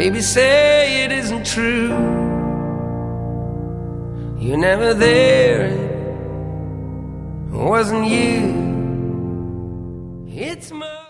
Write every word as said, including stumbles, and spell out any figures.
Baby, say it isn't true. You're never there, it wasn't you. It's my